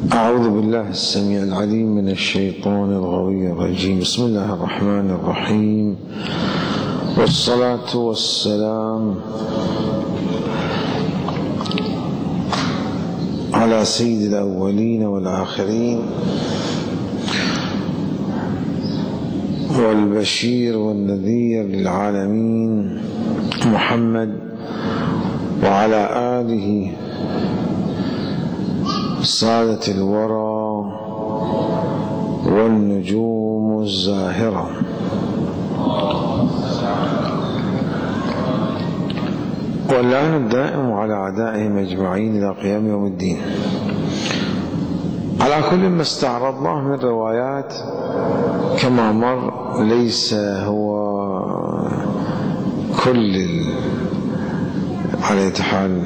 أعوذ بالله السميع العليم من الشيطان الغوي الرجيم. بسم الله الرحمن الرحيم، والصلاة والسلام على سيد الأولين والآخرين والبشير والنذير للعالمين محمد وعلى آله سادة الورى والنجوم الزاهرة. واللعن الدائم على أعدائهم أجمعين إلى قيام يوم الدين. على كل ما استعرضناه من روايات كما مر ليس هو كل على حال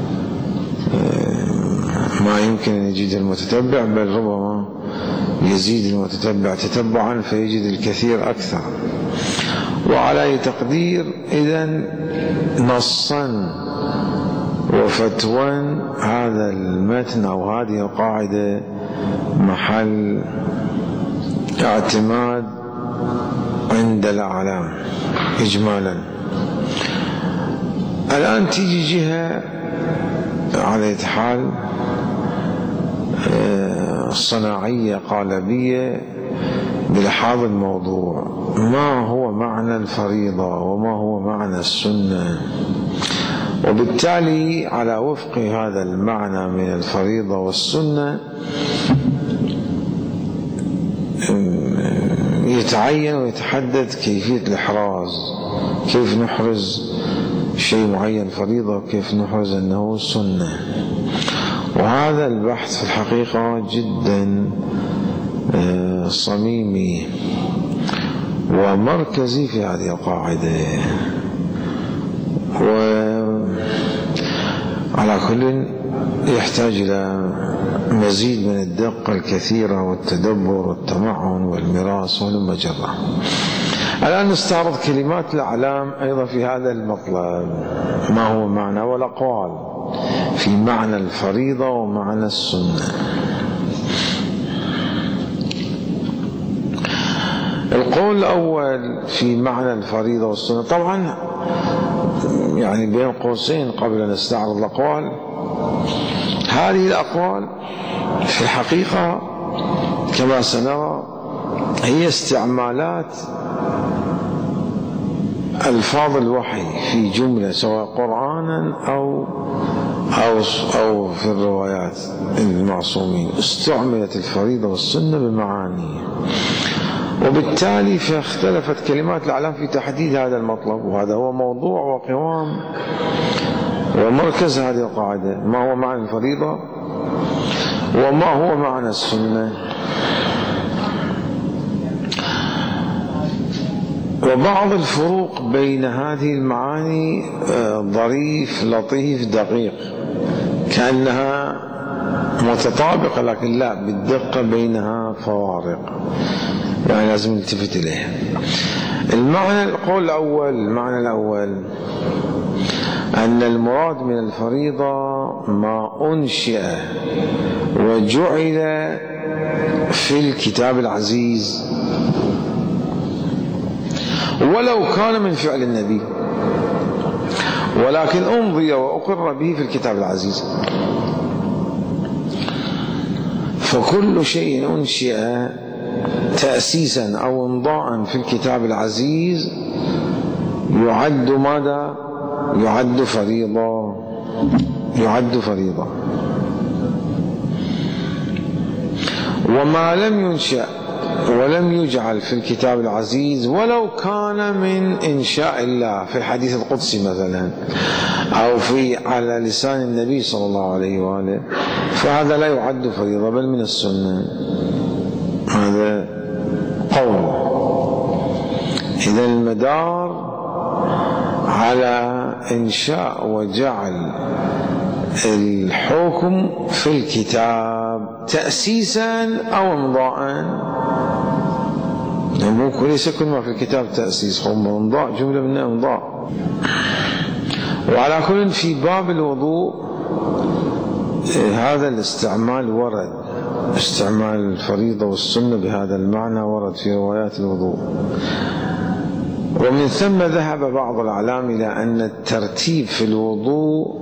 ما يمكن أن يجد المتتبع، بل ربما يزيد المتتبع تتبعا فيجد الكثير أكثر. وعلى أي تقدير إذن نصا وفتوى هذا المتن أو هذه القاعدة محل اعتماد عند الأعلام إجمالا. الآن تيجي جهة على حال صناعية قالبية بلحاظ الموضوع: ما هو معنى الفريضة وما هو معنى السنة؟ وبالتالي على وفق هذا المعنى من الفريضة والسنة يتعين ويتحدد كيفية الإحراز، كيف نحرز شيء معين فريضة وكيف نحرز أنه سنة. وهذا البحث في الحقيقة جدا صميمي ومركزي في هذه القاعدة، وعلى كل يحتاج إلى مزيد من الدقة الكثيرة والتدبر والتمعن والمراس والمجرة. الآن نستعرض كلمات الأعلام أيضا في هذا المطلب: ما هو معنى والأقوال في معنى الفريضة ومعنى السنة. القول الأول في معنى الفريضة والسنة، طبعا يعني بين قوسين قبل أن نستعرض الأقوال، هذه الأقوال في الحقيقة كما سنرى هي استعمالات ألفاظ الوحي في جملة سواء قرآنا أو في الروايات المعصومين. استعملت الفريضة والسنة بمعاني، وبالتالي فاختلفت كلمات الأعلام في تحديد هذا المطلب، وهذا هو موضوع وقوام ومركز هذه القاعدة: ما هو معنى الفريضة وما هو معنى السنة. وبعض الفروق بين هذه المعاني ظريف لطيف دقيق، كأنها متطابقة لكن لا، بالدقة بينها فوارق، يعني لازم نلتفت إليها. القول الأول، المعنى الأول أن المراد من الفريضة ما أنشئ وجعل في الكتاب العزيز ولو كان من فعل النبي، ولكن أمضي وأقر به في الكتاب العزيز. فكل شيء أنشئ تأسيسا أو إمضاء في الكتاب العزيز يعد ماذا؟ يعد فريضة، يعد فريضة. وما لم ينشأ ولم يجعل في الكتاب العزيز ولو كان من إنشاء الله في الحديث القدسي مثلا، أو على لسان النبي صلى الله عليه وآله، فهذا لا يعد فريضة بل من السنة. هذا قول. إذا المدار على إنشاء وجعل الحكم في الكتاب تأسيسا أو إمضاء. ممكن ليس كل ما في الكتاب تأسيس، هو إمضاء، جملة من إمضاء. وعلى كل في باب الوضوء هذا الاستعمال ورد، استعمال الفريضة والسنة بهذا المعنى ورد في روايات الوضوء. ومن ثم ذهب بعض الأعلام إلى أن الترتيب في الوضوء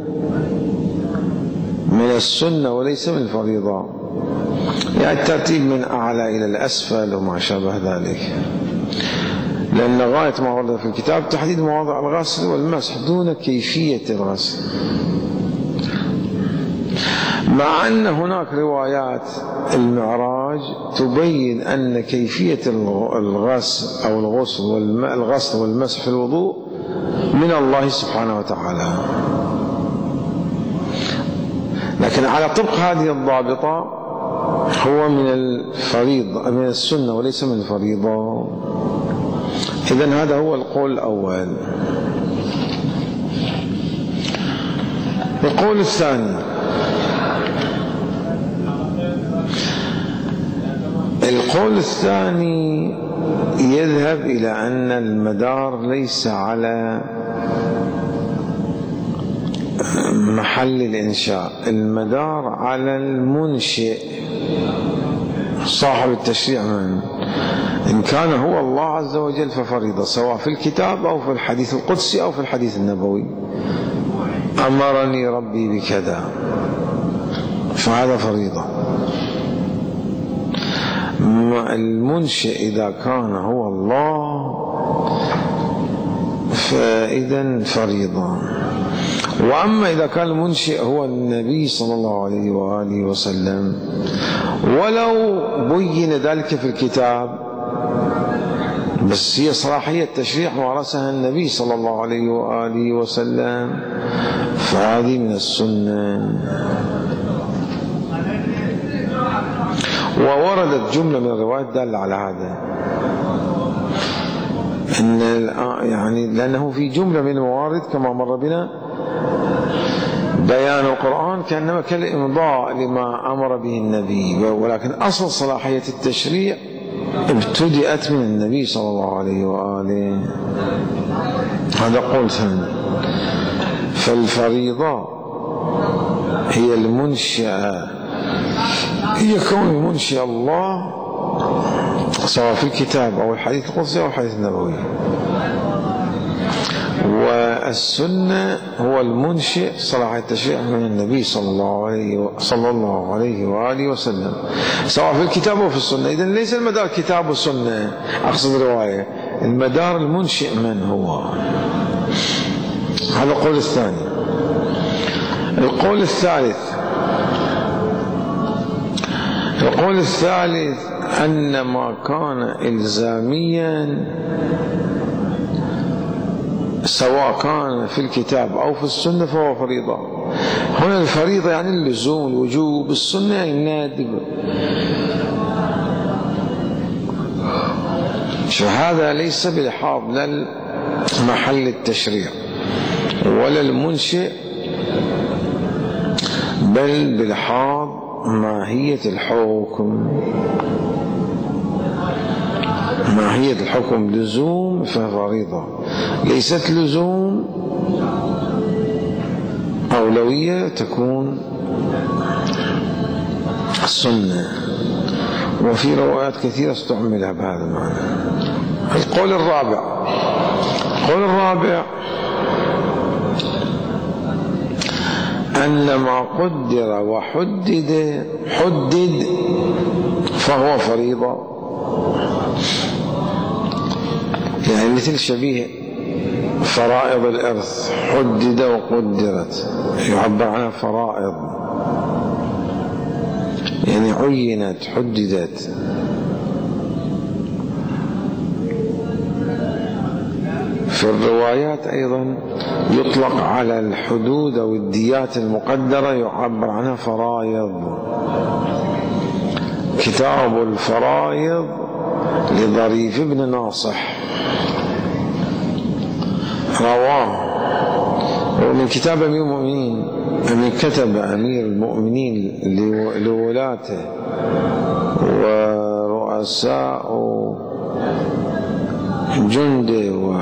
من السنة وليس من الفريضة، يعني الترتيب من أعلى إلى الأسفل وما شابه ذلك، لأن غاية ما ورد في الكتاب تحديد مواضع الغسل والمسح دون كيفية الغسل، مع أن هناك روايات المعراج تبين أن كيفية الغسل أو الغسل والمسح في الوضوء من الله سبحانه وتعالى، لكن على طبق هذه الضابطة هو من الفريضة، من السنة وليس من الفريضة. إذن هذا هو القول الأول. القول الثاني، القول الثاني يذهب إلى أن المدار ليس على محل الإنشاء، المدار على المنشئ صاحب التشريع، من إن كان هو الله عز وجل ففريضة، سواء في الكتاب أو في الحديث القدسي أو في الحديث النبوي، أمرني ربي بكذا فهذا فريضة. المنشئ إذا كان هو الله فإذا فريضة. وأما إذا كان المنشئ هو النبي صلى الله عليه وآله وسلم ولو بين ذلك في الكتاب، بس هي صلاحية تشريع مارسها النبي صلى الله عليه وآله وسلم، فهذه من السنة. ووردت جملة من الروايات دالة على هذا، إن يعني لأنه في جملة من الموارد كما مر بنا بيان القرآن كأنما كالإمضاء لما أمر به النبي، ولكن أصل صلاحية التشريع ابتدأت من النبي صلى الله عليه وآله. هذا قول ثاني. فالفريضة هي المنشأة، هي كون المنشأ الله سواء في الكتاب أو الحديث القدسي أو الحديث النبوي، والسنة هو المنشئ صلاح التشريع من النبي صلى الله عليه وآله وسلم، سواء في الكتاب أو في السنة. إذن ليس المدار كتاب وسنة، أقصد رواية، المدار المنشئ من هو. هذا القول الثاني. القول الثالث، القول الثالث أن ما كان إلزاميا سواء كان في الكتاب أو في السنة فهو فريضة. هنا الفريضة يعني اللزوم، الوجوب، السنة يعني النادب. فهذا ليس بلحاظ لا محل التشريع ولا المنشئ، بل بلحاظ ماهية الحكم. ماهية الحكم لزوم ففريضة، ليست لزوم أولوية تكون السنة. وفي روايات كثيرة استعملها بهذا المعنى. القول الرابع، القول الرابع أن ما قدر وحدد فهو فريضة، يعني مثل شبيه فرائض الإرث، حدد وقدرت، يعبر عنها فرائض يعني عينت حددت. في الروايات أيضا يطلق على الحدود أو الديات المقدرة يعبر عنها فرائض. كتاب الفرائض لظريف بن ناصح رواه، ومن كتاب أمير المؤمنين، من كتب أمير المؤمنين لولاته ورؤساء جنده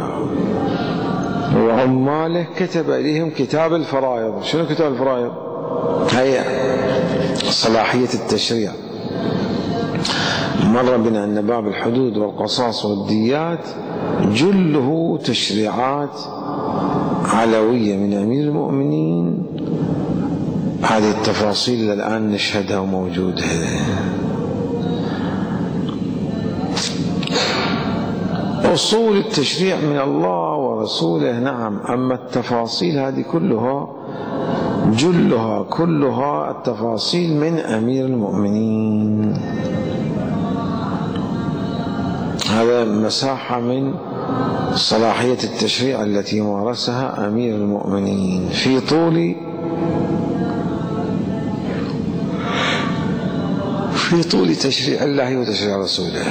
وعماله، كتب إليهم كتاب الفرائض. شنو كتاب الفرائض؟ هيا صلاحية التشريع. مر بنا أن باب الحدود والقصاص والديات جله تشريعات علوية من أمير المؤمنين. هذه التفاصيل الآن نشهدها وموجودة. أصول التشريع من الله ورسوله نعم، أما التفاصيل هذه كلها التفاصيل من أمير المؤمنين. هذا مساحة من صلاحية التشريع التي مارسها أمير المؤمنين في طول تشريع الله وتشريع رسوله.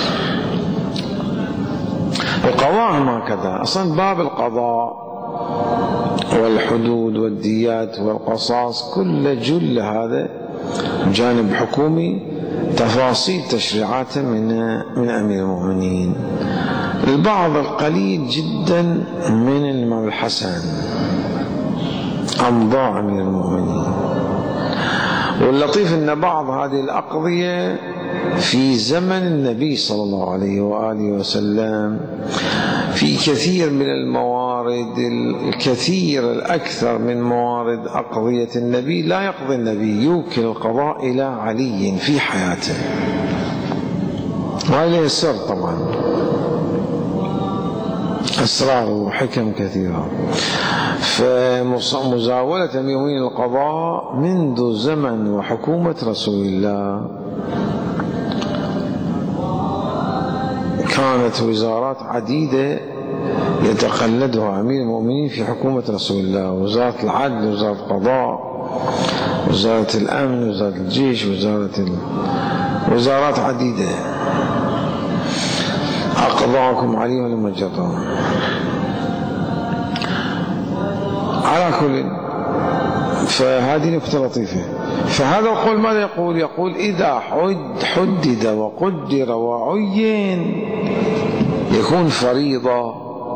القضاء هكذا، أصلا باب القضاء والحدود والديات والقصاص جل هذا جانب حكومي، تفاصيل تشريعات من أمير المؤمنين. البعض القليل جدا من الإمام الحسن أمضاء أمير المؤمنين. واللطيف أن بعض هذه الأقضية في زمن النبي صلى الله عليه وآله وسلم في كثير من الموارد، الأكثر من موارد أقضية النبي لا يقضي النبي، يوكل القضاء إلى علي في حياته، وهذا السر طبعا أسرار وحكم كثيرة. فمزاولة أمير المؤمنين القضاء منذ زمن وحكومة رسول الله كانت وزارات عديدة يتقلدها أمير المؤمنين في حكومة رسول الله: وزارة العدل، وزارة القضاء، وزارة الأمن، وزارة الجيش، وزارات عديدة أقضاكم عليهم لما جروا. على كل، فهذه نكتة لطيفة. فهذا القول ماذا يقول؟ يقول إذا حدد وقدر وعين يكون فريضة.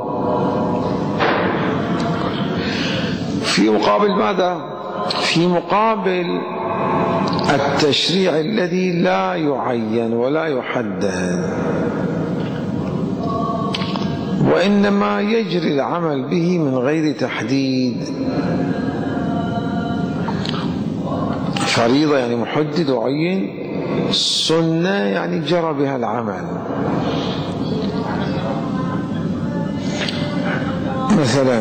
في مقابل ماذا؟ في مقابل التشريع الذي لا يعين ولا يحدد، وإنما يجري العمل به من غير تحديد. فريضة يعني محدد وعين، سنة يعني جرى بها العمل. مثلا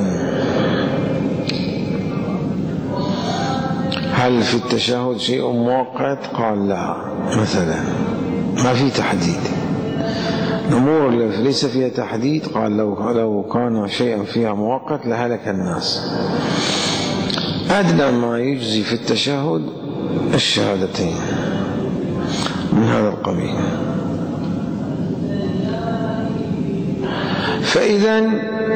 هل في التشهد شيء مؤقت؟ قال لا، مثلا ما في تحديد. الأمور التي ليس فيها تحديد قال لو كان شيئا فيها مؤقت لهلك الناس. أدنى ما يجزي في التشهد الشهادتين من هذا القبيل. فإذا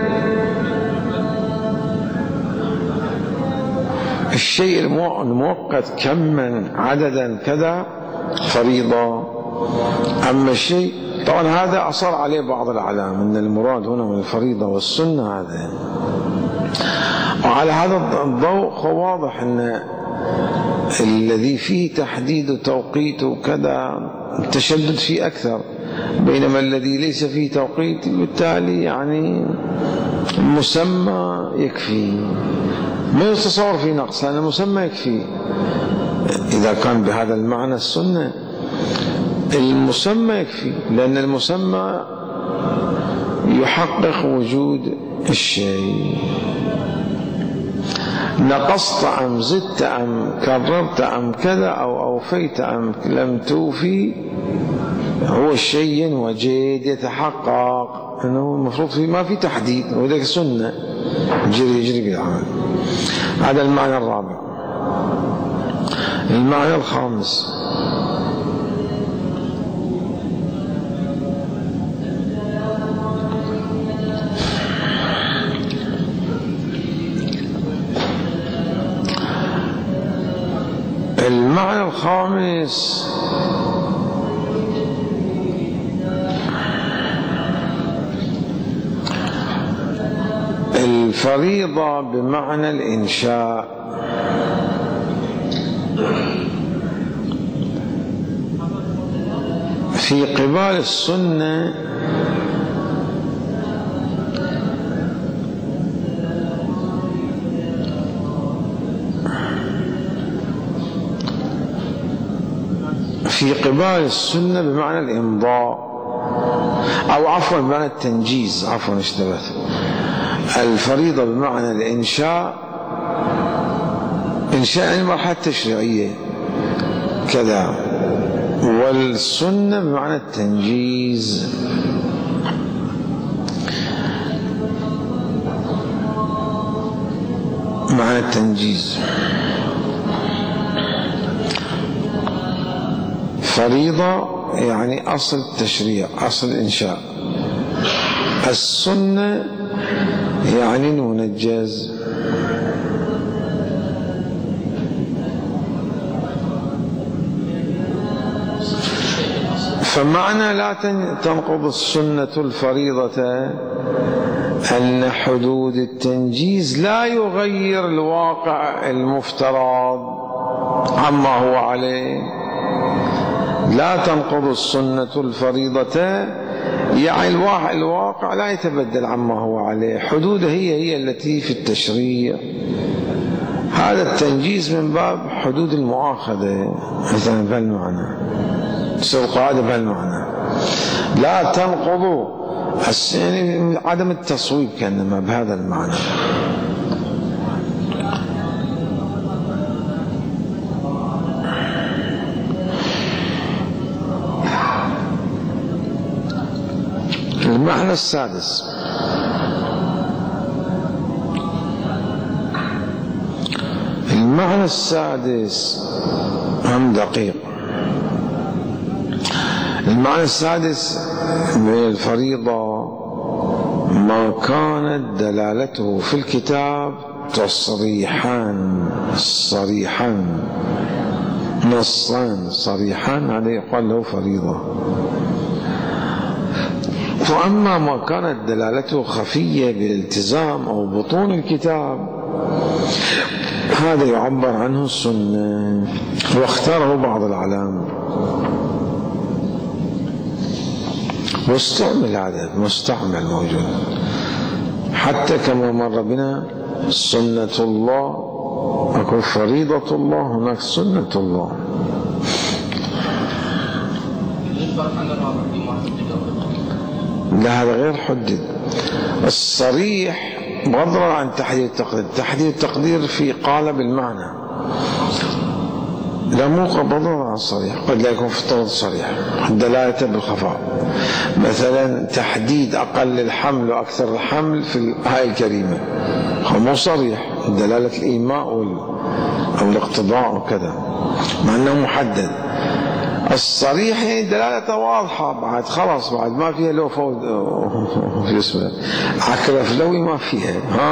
الشيء المؤقت كما عددا كذا فريضة. أما الشيء طبعا هذا أصر عليه بعض العلماء أن المراد هنا من الفريضة والسنة هذا. وعلى هذا الضوء واضح أن الذي فيه تحديد وتوقيت وكذا التشدد فيه أكثر، بينما الذي ليس فيه توقيت بالتالي يعني المسمى يكفي، ما يتصور في نقص، لأن المسمى يكفي. إذا كان بهذا المعنى السنة المسمى يكفي، لأن المسمى يحقق وجود الشيء. نقصت أم زدت أم كررت أم كذا أو أوفيت أم لم توفي، هو الشيء وجد يتحقق أنه المفروض فيه ما في تحديد، وذلك سنة يجري بالعمل. هذا المعنى الرابع. المعنى الخامس: الفريضة بمعنى الإنشاء. في قبال السنة بمعنى الإمضاء، أو عفوا بمعنى التنجيز، عفوا اشتبهت. الفريضة بمعنى الإنشاء، إنشاء المرحلة التشريعية كذا، والسنة بمعنى التنجيز. معنى التنجيز فريضة يعني أصل التشريع، أصل الإنشاء. السنة يعني المنجز. فمعنى لا تنقض السنة الفريضة أن حدود التنجيز لا يغير الواقع المفترض عما هو عليه. لا تنقض السنة الفريضة يعني الواقع لا يتبدل عما هو عليه، حدوده هي التي في التشريع. هذا التنجيز من باب حدود المؤاخذة مثلا بهالمعنى، تصير قاعدة بهالمعنى. لا تنقض يعني عدم التصويب كأنما بهذا المعنى. المعنى السادس هم دقيق. المعنى السادس من الفريضة ما كانت دلالته في الكتاب صريحا نصا صريحا، هذا يقال له فريضة. وأما ما كانت دلالته خفية بالالتزام أو بطون الكتاب، هذا يعبر عنه السنة، واختاره بعض العلام واستعمل، هذا مستعمل موجود حتى كما مر بنا سنة الله، أكو فريضة الله، هناك سنة الله. لا هذا غير حدد. الصريح بغض النظر عن تحديد التقدير، تحديد التقدير في قالب المعنى، لا مو بغض النظر عن الصريح، قد لا يكون في الطرد صريح دلالته بالخفاء. مثلا تحديد أقل الحمل وأكثر الحمل في الآية الكريمة هو مو صريح، دلالة الإيماء أو الاقتضاء وكذا، مع أنه محدد. الصريح يعني دلالته واضحة، بعد خلاص بعد ما فيها لو فوت في اسمه عكرة فلوي ما فيها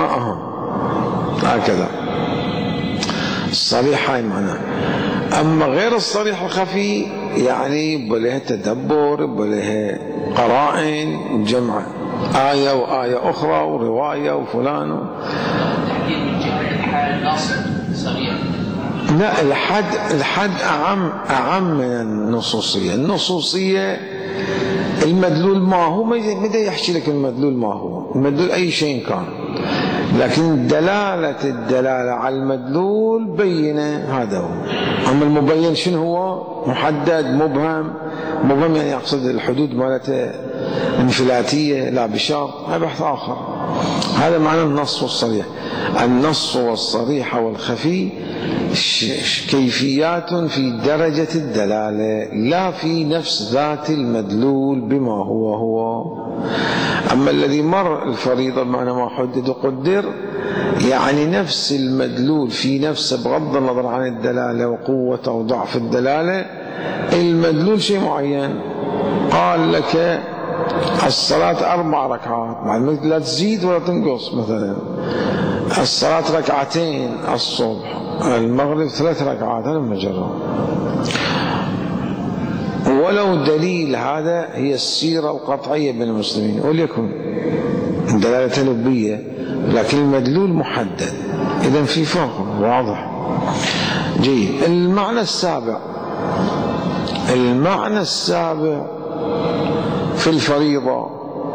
هكذا. الصريح هاي معناه. أما غير الصريح الخفي يعني بله تدبر، بله قرائن، جمع آية وآية أخرى ورواية وفلان. تحديد من جهة الحال نص صريح. لا الحد أعم من النصوصية. النصوصية المدلول ما هو، متى يحكي لك المدلول ما هو، المدلول أي شيء كان، لكن الدلالة على المدلول بينه، هذا هو. أما المبين شنو هو؟ محدد، مبهم يعني يقصد الحدود مالته انفلاتية لا بشرط، هذا بحث آخر. هذا معنى النص والصريح. النص والصريح والخفي كيفيات في درجة الدلالة، لا في نفس ذات المدلول بما هو. أما الذي مر الفريضة بمعنى ما حدد وقدر، يعني نفس المدلول في نفسه بغض النظر عن الدلالة وقوة أو ضعف الدلالة، المدلول شيء معين. قال لك الصلاة 4 ركعات، مع لا تزيد ولا تنقص. مثلا الصلاة 2 ركعتين الصبح، المغرب 3 ركعات، هذا مجرد. ولو دليل هذا هي السيرة القطعية بين المسلمين، وليكن دلالة لبية، لكن المدلول محدد، إذن في فرق واضح. جيد. المعنى السابع في الفريضة.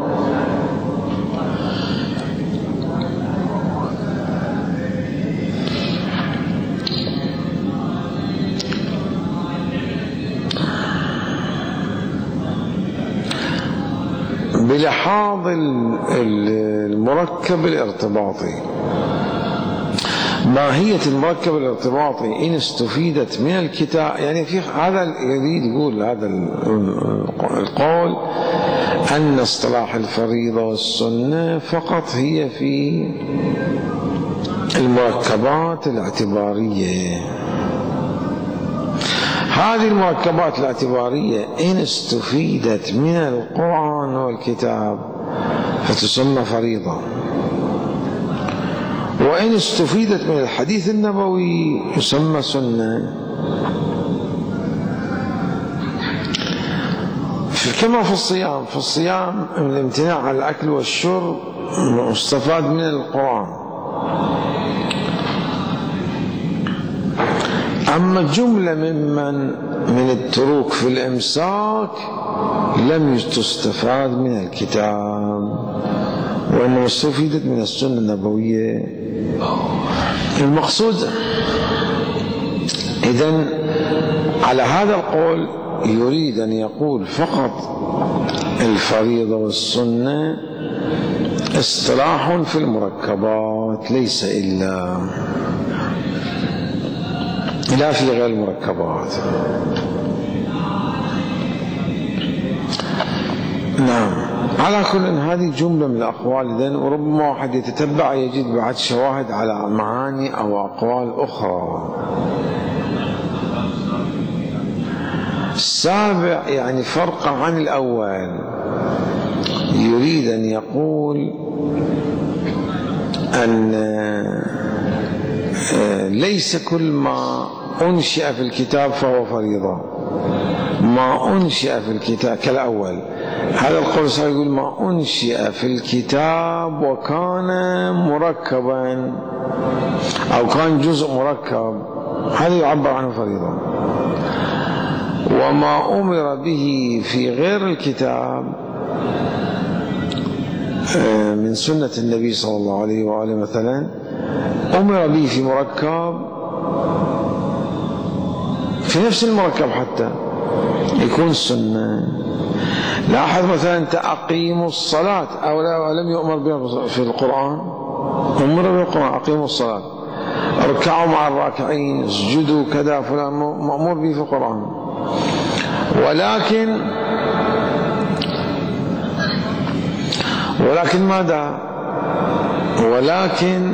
بلحاظ المركب الارتباطي. ماهية المركب الارتباطي إن استفيدت من الكتاب، يعني في هذا يريد يقول هذا القول أن اصطلاح الفريضة والسنة فقط هي في المركبات الاعتبارية. هذه المركبات الاعتبارية إن استفيدت من القرآن والكتاب فتسمى فريضة، وإن استفيدت من الحديث النبوي يسمى سنة. كما في الصيام، في الصيام الامتناع عن الأكل والشرب مستفاد من القرآن، أما جملة من التروك في الإمساك لم تستفاد من الكتاب، وإنما استفيدت من السنة النبوية. المقصود إذن على هذا القول يريد أن يقول فقط الفريضة والسنة اصطلاح في المركبات، ليس إلا لا في غير المركبات. نعم، على كل هذه جملة من الأقوال إذن، وربما واحد يتتبع يجد بعد شواهد على معاني أو أقوال أخرى. السابع يعني فرق عن الأول، يريد أن يقول أن ليس كل ما أنشئ في الكتاب فهو فريضة. ما أنشئ في الكتاب كالأول، هذا القول سيقول ما أنشئ في الكتاب وكان مركبا أو كان جزء مركب، هذا يعبر عنه فريضة. وما أمر به في غير الكتاب من سنة النبي صلى الله عليه وآله مثلا أمر به في مركب، في نفس المركب حتى يكون سنة. لاحظ مثلا أقيموا الصلاة، أو لم يؤمر بها في القرآن، أمر بالقرآن أقيموا الصلاة، اركعوا مع الراكعين، اسجدوا كذا، فلان مأمور به في القرآن. ولكن ماذا؟ ولكن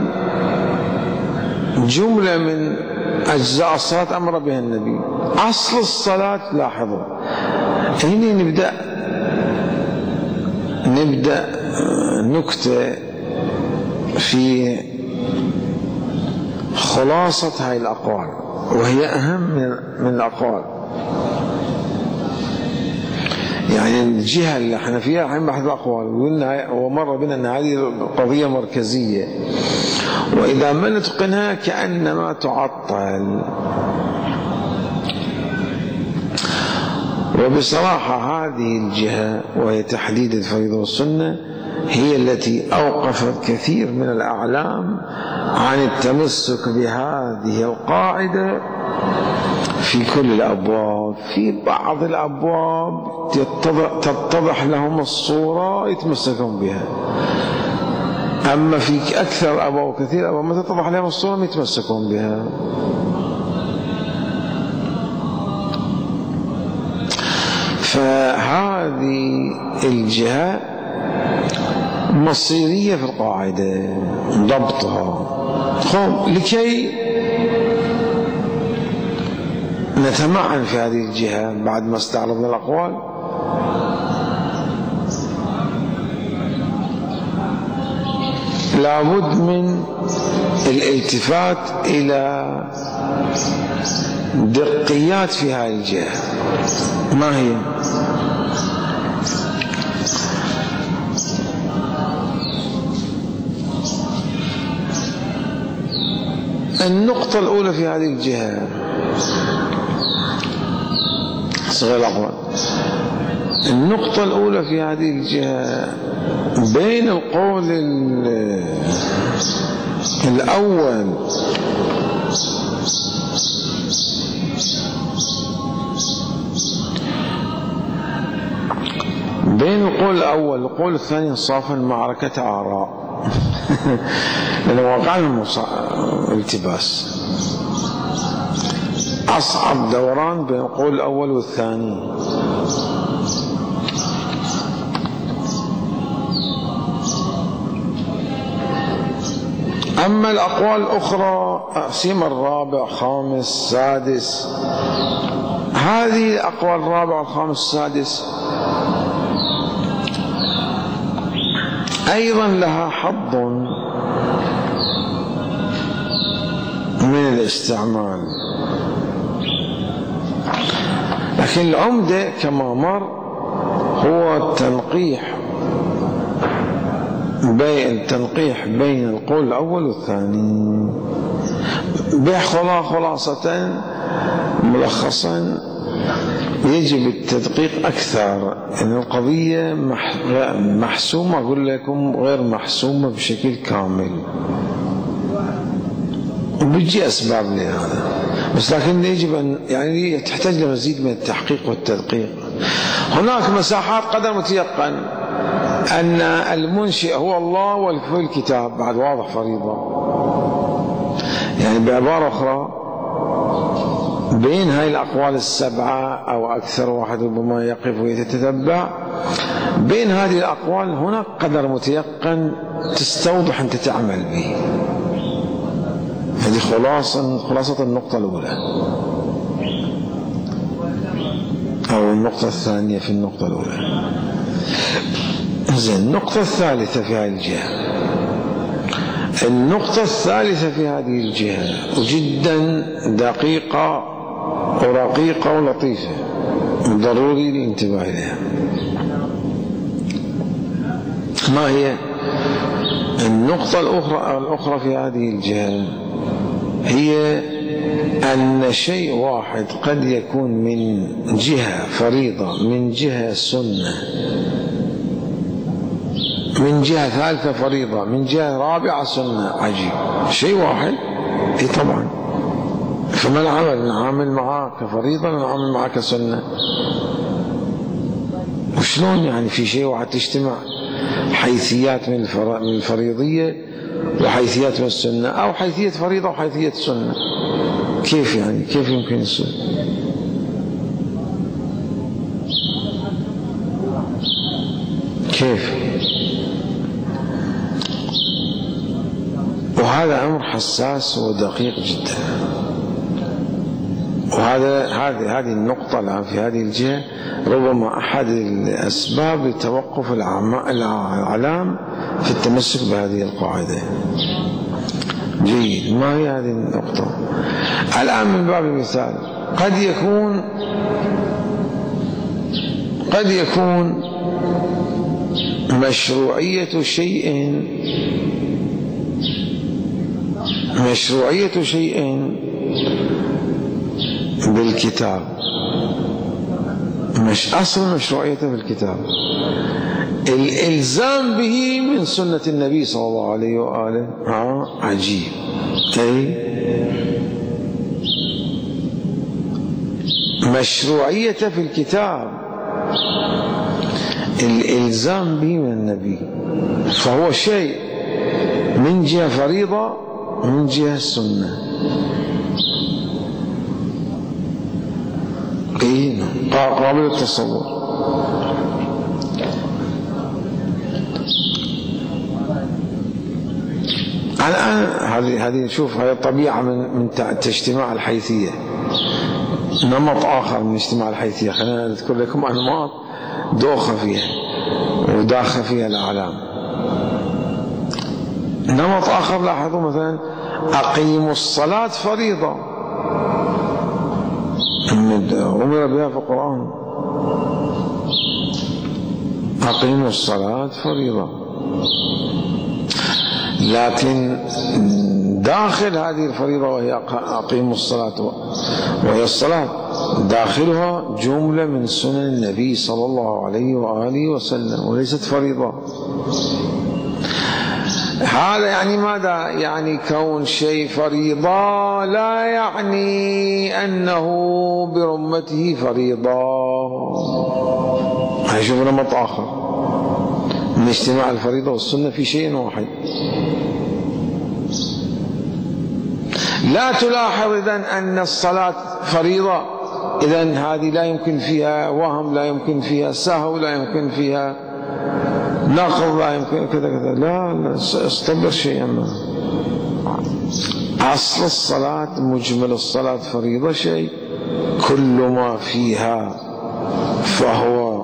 جملة من أجزاء الصلاة أمر بها النبي. أصل الصلاة لاحظوا هنا نبدأ نكتة في خلاصة هاي الأقوال، وهي أهم من الأقوال. يعني الجهة اللي احنا فيها الحين بحث الأقوال، ومر بنا أن هذه قضية مركزية، وإذا ما نتقنها كأنما تعطل. وبصراحة هذه الجهة وهي تحديد الفريضة والسنة هي التي أوقفت كثير من الأعلام عن التمسك بهذه القاعدة في كل الأبواب. في بعض الأبواب تتضح لهم الصورة يتمسكون بها، أما في أكثر الأبواب وكثير الأبواب ما تتضح لهم الصورة ما يتمسكون بها. فهذه الجهة مصيرية في القاعدة ضبطها. لكي نتمعن في هذه الجهة بعد ما استعرضنا الأقوال، لابد من الالتفات إلى دقيات في هذه الجهة. ما هي؟ النقطة الأولى في هذه الجهة صغير الأقوال النقطة الأولى في هذه الجهة بين القول الأول والقول الثاني صافا معركة آراء لأنه وقع التباس، أصعب دوران بين القول الأول والثاني. أما الأقوال الأخرى أقسم الرابع خامس سادس، هذه الأقوال الرابع والخامس السادس أيضا لها حظ من الاستعمال، لكن العمدة كما مر هو التنقيح بين القول الأول والثاني. خلاصة ملخصا يجب التدقيق أكثر، أن القضية محسومة، أقول لكم غير محسومة بشكل كامل، وبيجي أسباب لهذا، بس لكن يجب أن يعني تحتاج لمزيد من التحقيق والتدقيق. هناك مساحات قدر متيقن أن المنشئ هو الله وفي الكتاب بعد واضح فريضة، يعني بعبارة أخرى بين هاي الأقوال السبعة أو أكثر، واحد ربما يقف ويتتبع بين هذه الأقوال، هناك قدر متيقن تستوضح أنت تعمل به. هذه خلاصة النقطة الأولى أو النقطة الثانية في النقطة الأولى. زين، النقطة الثالثة في هذه الجهة، النقطة الثالثة في هذه الجهة وجدا دقيقة ورقيقة ولطيفة، ضروري الانتباه إليها. ما هي النقطة الأخرى في هذه الجهة؟ هي أن شيء واحد قد يكون من جهة فريضة، من جهة سنة، من جهة ثالثة فريضة، من جهة رابعة سنة. عجيب، شيء واحد. اي طبعا، فما نعامل معاه كفريضة نعامل معاه كسنة؟ وشلون يعني في شيء واحد تجتمع حيثيات من الفريضية وحيثيات من السنة، أو حيثية فريضة وحيثية سنة؟ كيف يعني؟ كيف يمكن يصير؟ كيف؟ وهذا أمر حساس ودقيق جدا، هذه النقطة الآن في هذه الجهة ربما أحد الأسباب لتوقف الأعلام في التمسك بهذه القاعدة. جيد، ما هي هذه النقطة؟ الآن من باب المثال قد يكون مشروعية شيء بالكتاب، مش أصل مشروعيته بالكتاب، الإلزام به من سنة النبي صلى الله عليه وآله. عجيب. أي مشروعيته في الكتاب، الإلزام به من النبي، فهو شيء من جهة فريضة من جهة السنة. قابل التصور. الآن هذه شوف، هذه طبيعة من اجتماع الحيثية، نمط آخر من اجتماع الحيثية. خلينا أذكر لكم أنماط دوخة فيها وداخل فيها الأعلام. نمط آخر لاحظوا مثلا أقيموا الصلاة فريضة، أمر بها في القرآن، أقيموا الصلاة فريضة، لكن داخل هذه الفريضة وهي أقيموا الصلاة وهي الصلاة داخلها جملة من سنن النبي صلى الله عليه وآله وسلم وليست فريضة. هذا يعني ماذا؟ يعني كون شيء فريضة لا يعني أنه برمته فريضة. هيشوف نمط آخر من اجتماع الفريضة والسنة في شيء واحد. لا تلاحظ إذن أن الصلاة فريضة، إذن هذه لا يمكن فيها وهم، لا يمكن فيها سهو، لا يمكن فيها نقض، لا يمكن كذا كذا. لا استبر شيئا ما. أصل الصلاة مجمل الصلاة فريضة شيء، كل ما فيها فهو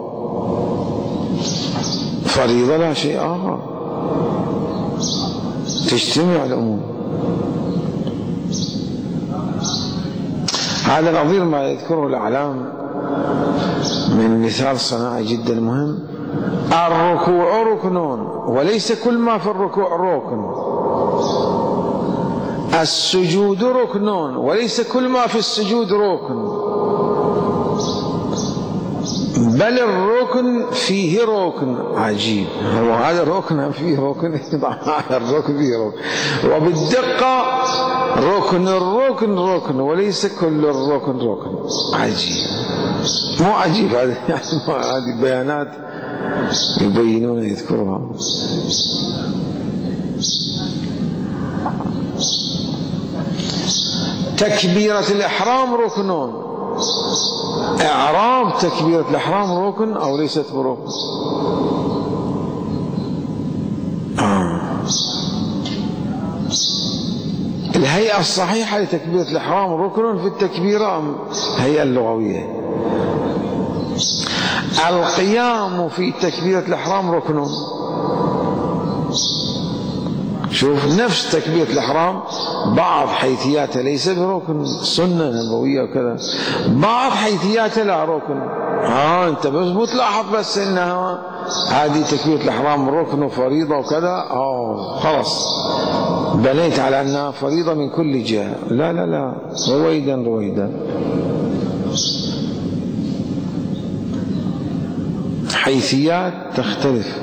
فريضة لا شيء آخر، تجتمع الأمور. هذا نظير ما يذكره الأعلام من مثال صناعي جدا مهم. الركوع ركن وليس كل ما في الركوع ركن. السجود ركن وليس كل ما في السجود ركن، بل الركن فيه ركن. عجيب، وهذا الركن فيه ركن، الركن فيه ركن، وبالدقة ركن الركن ركن وليس كل الركن ركن. عجيب، مو عجيب هذا، يعني هذه بيانات يبينون يذكرها. تكبيرة الإحرام ركن. إعراب تكبيرة الإحرام ركن أو ليست بركن؟ الهيئة الصحيحة لتكبيرة الإحرام ركن في التكبيرة أم الهيئة اللغوية؟ القيام في تكبيرة الإحرام ركن. شوف، نفس تكبيرة الإحرام بعض حيثياتها ليس بركن، سنة نبوية وكذا، بعض حيثياتها لا ركن. أنت بس بتلاحظ بس إنها هذه تكبيرة الإحرام ركن وفريضة وكذا، خلاص بنيت على أنها فريضة من كل جهة. لا لا لا، رويدا رويدا. حيثيات تختلف.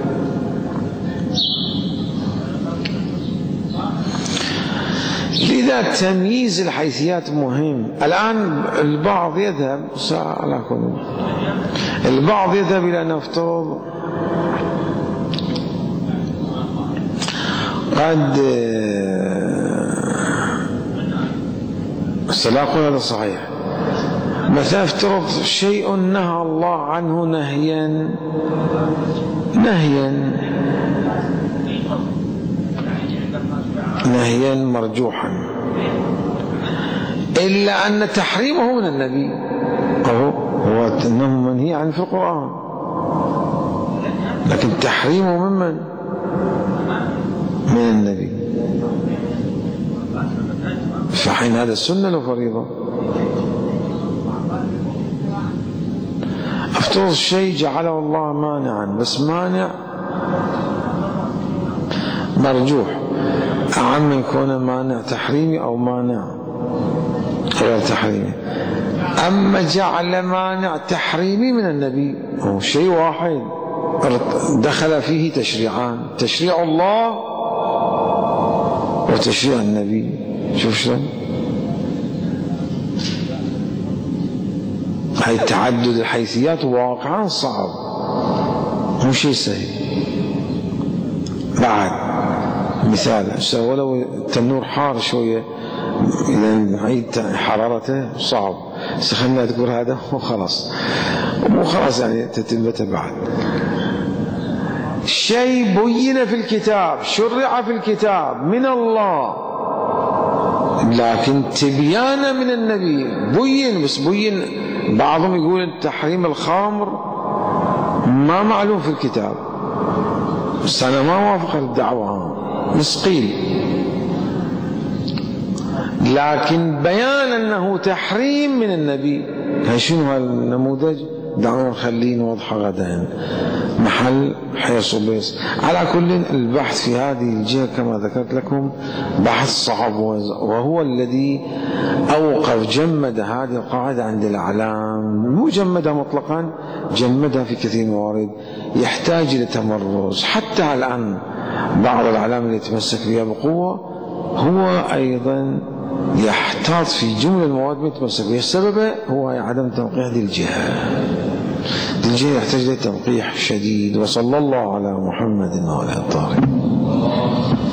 لذا تمييز الحيثيات مهم. الآن البعض يذهب على كل، البعض يذهب إلى أن نفترض قد سلاقون، هذا صحيح. مثلا افترض شيء نهى الله عنه نهيا مرجوحا، إلا أن تحريمه من النبي، هو أنه منهي عنه في القرآن، لكن تحريمه ممن؟ من النبي. فحين هذا السنة له فريضة. افترض شيء جعله الله مانعا، بس مانع مرجوح، أعم من كون مانع تحريمي أو مانع غير تحريمي. أما جعل مانع تحريمي من النبي، هو شيء واحد دخل فيه تشريعان، تشريع الله وتشريع النبي. شوف شلون هاي تعدد الحيثيات واقعا صعب، مو شيء سهل. بعد مثال، ولو التنور حار شوية، إذا نعيد حرارته صعب، سخنا تقول هذا وخلاص، مو خلاص يعني تتبت. بعد شيء بين في الكتاب، شرع في الكتاب من الله، لكن تبيان من النبي بين، بس بين. بعضهم يقول تحريم الخمر ما معلوم في الكتاب، بس أنا ما وافق الدعوة، مسقيل، لكن بيان أنه تحريم من النبي. شنو هالنموذج؟ دعونا نخليه نوضحه غدا محل حيث بيص. على كل البحث في هذه الجهة كما ذكرت لكم بحث صعب، وهو الذي أوقف جمد هذه القاعدة عند الأعلام، مو جمدها مطلقا، جمدها في كثير من الموارد، يحتاج إلى تمرس. حتى الآن بعض الأعلام اللي يتمسك بها بقوة هو أيضا يحتاط في جمل المواد ما يتمسك بها. السبب هو عدم تنقيح ذي الجهة. ذي الجهة يحتاج إلى تنقيح شديد. وصلى الله على محمد وعلى آله الطاهرين.